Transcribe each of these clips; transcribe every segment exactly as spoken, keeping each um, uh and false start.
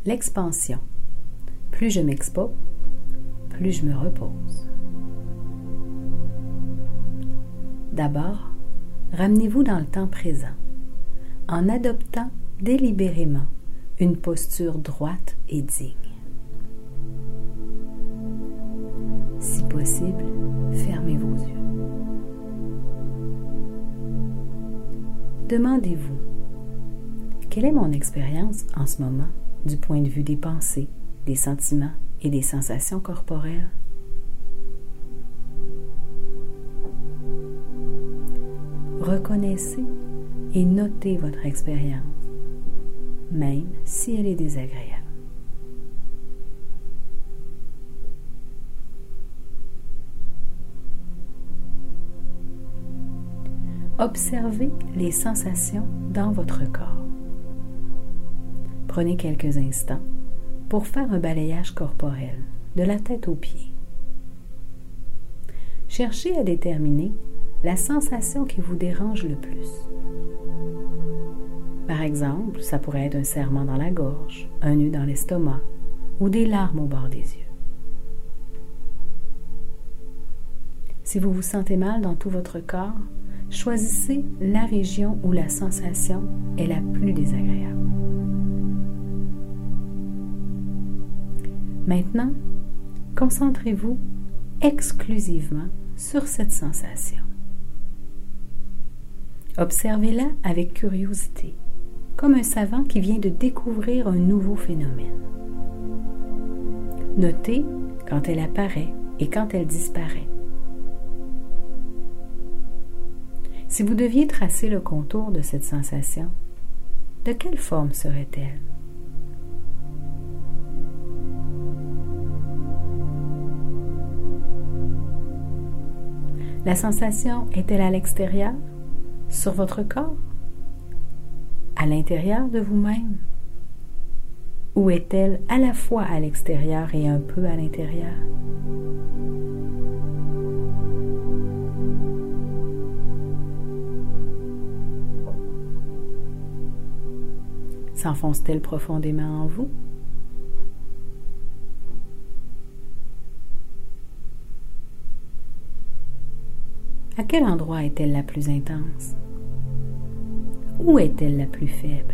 L'expansion. Plus je m'expose, plus je me repose. D'abord, ramenez-vous dans le temps présent en adoptant délibérément une posture droite et digne. Si possible, fermez vos yeux. Demandez-vous, quelle est mon expérience en ce moment du point de vue des pensées, des sentiments et des sensations corporelles? Reconnaissez et notez votre expérience, même si elle est désagréable. Observez les sensations dans votre corps. Prenez quelques instants pour faire un balayage corporel, de la tête aux pieds. Cherchez à déterminer la sensation qui vous dérange le plus. Par exemple, ça pourrait être un serrement dans la gorge, un nœud dans l'estomac ou des larmes au bord des yeux. Si vous vous sentez mal dans tout votre corps, choisissez la région où la sensation est la plus désagréable. Maintenant, concentrez-vous exclusivement sur cette sensation. Observez-la avec curiosité, comme un savant qui vient de découvrir un nouveau phénomène. Notez quand elle apparaît et quand elle disparaît. Si vous deviez tracer le contour de cette sensation, de quelle forme serait-elle? La sensation est-elle à l'extérieur, sur votre corps, à l'intérieur de vous-même? Ou est-elle à la fois à l'extérieur et un peu à l'intérieur? S'enfonce-t-elle profondément en vous? À quel endroit est-elle la plus intense? Où est-elle la plus faible?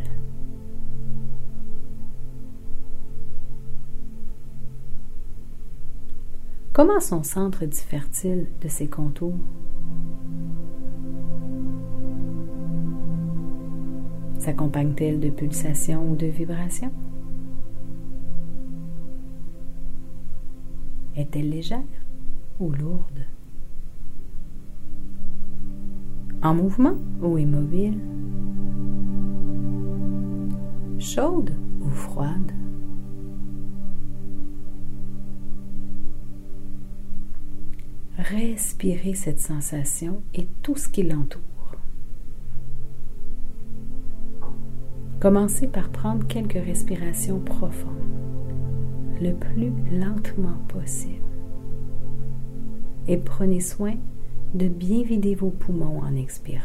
Comment son centre diffère-t-il de ses contours? S'accompagne-t-elle de pulsations ou de vibrations? Est-elle légère ou lourde? En mouvement ou immobile? Chaude ou froide? Respirez cette sensation et tout ce qui l'entoure. Commencez par prendre quelques respirations profondes, le plus lentement possible. Et prenez soin de bien vider vos poumons en expirant.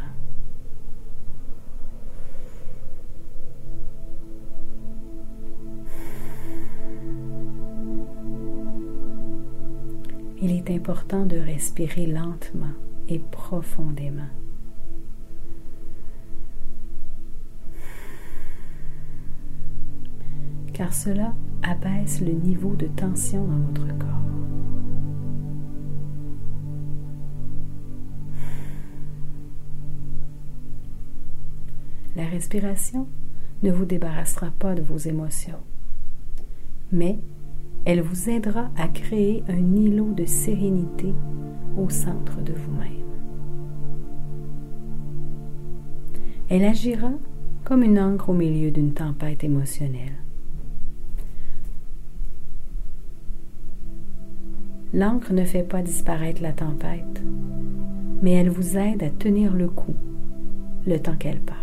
Il est important de respirer lentement et profondément. Car cela abaisse le niveau de tension dans votre corps. La respiration ne vous débarrassera pas de vos émotions, mais elle vous aidera à créer un îlot de sérénité au centre de vous-même. Elle agira comme une ancre au milieu d'une tempête émotionnelle. L'encre ne fait pas disparaître la tempête, mais elle vous aide à tenir le coup le temps qu'elle passe.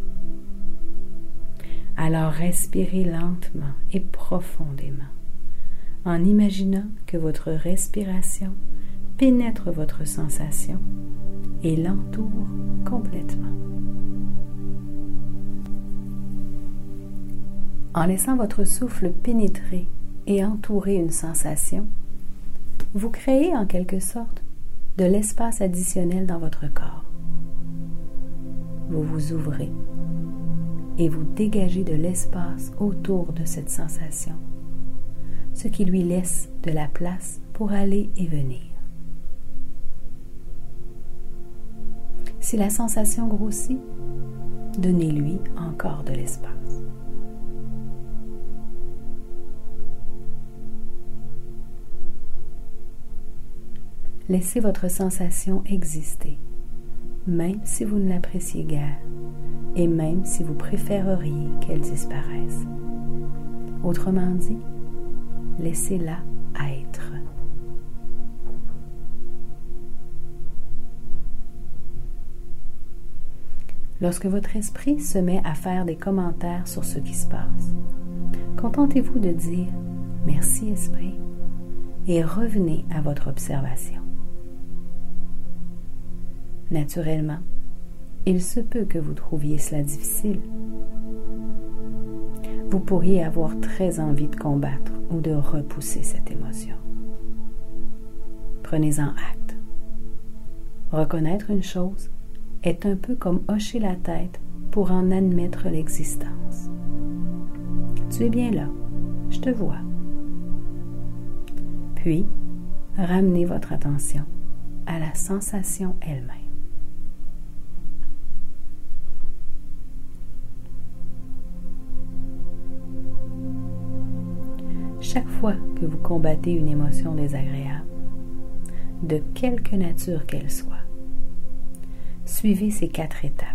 Alors respirez lentement et profondément, en imaginant que votre respiration pénètre votre sensation et l'entoure complètement. En laissant votre souffle pénétrer et entourer une sensation, vous créez en quelque sorte de l'espace additionnel dans votre corps. Vous vous ouvrez et vous dégagez de l'espace autour de cette sensation, ce qui lui laisse de la place pour aller et venir. Si la sensation grossit, donnez-lui encore de l'espace. Laissez votre sensation exister, même si vous ne l'appréciez guère, et même si vous préféreriez qu'elle disparaisse. Autrement dit, laissez-la être. Lorsque votre esprit se met à faire des commentaires sur ce qui se passe, contentez-vous de dire « Merci esprit » et revenez à votre observation. Naturellement, il se peut que vous trouviez cela difficile. Vous pourriez avoir très envie de combattre ou de repousser cette émotion. Prenez-en acte. Reconnaître une chose est un peu comme hocher la tête pour en admettre l'existence. Tu es bien là, je te vois. Puis, ramenez votre attention à la sensation elle-même. Chaque fois que vous combattez une émotion désagréable, de quelque nature qu'elle soit, suivez ces quatre étapes.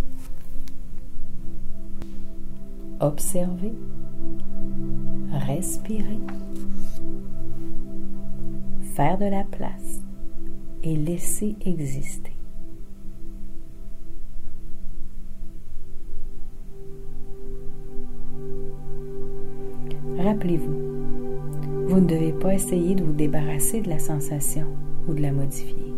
Observez, respirez, faire de la place et laisser exister. Rappelez-vous, vous ne devez pas essayer de vous débarrasser de la sensation ou de la modifier.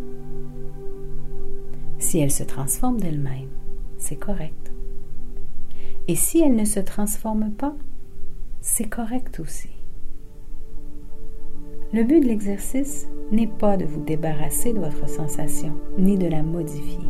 Si elle se transforme d'elle-même, c'est correct. Et si elle ne se transforme pas, c'est correct aussi. Le but de l'exercice n'est pas de vous débarrasser de votre sensation, ni de la modifier.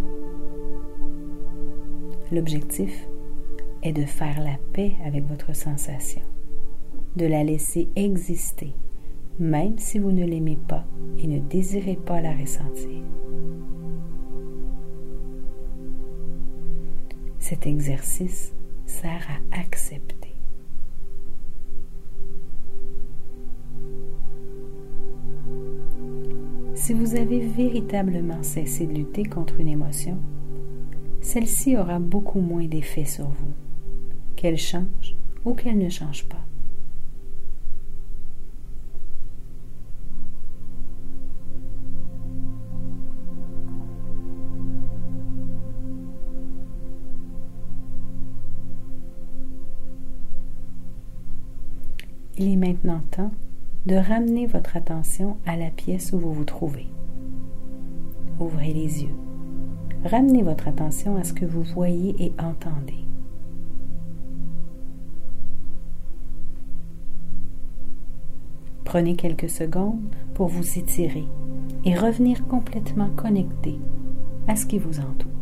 L'objectif est de faire la paix avec votre sensation, de la laisser exister, même si vous ne l'aimez pas et ne désirez pas la ressentir. Cet exercice sert à accepter. Si vous avez véritablement cessé de lutter contre une émotion, celle-ci aura beaucoup moins d'effet sur vous, qu'elle change ou qu'elle ne change pas. Il est maintenant temps de ramener votre attention à la pièce où vous vous trouvez. Ouvrez les yeux. Ramenez votre attention à ce que vous voyez et entendez. Prenez quelques secondes pour vous étirer et revenir complètement connecté à ce qui vous entoure.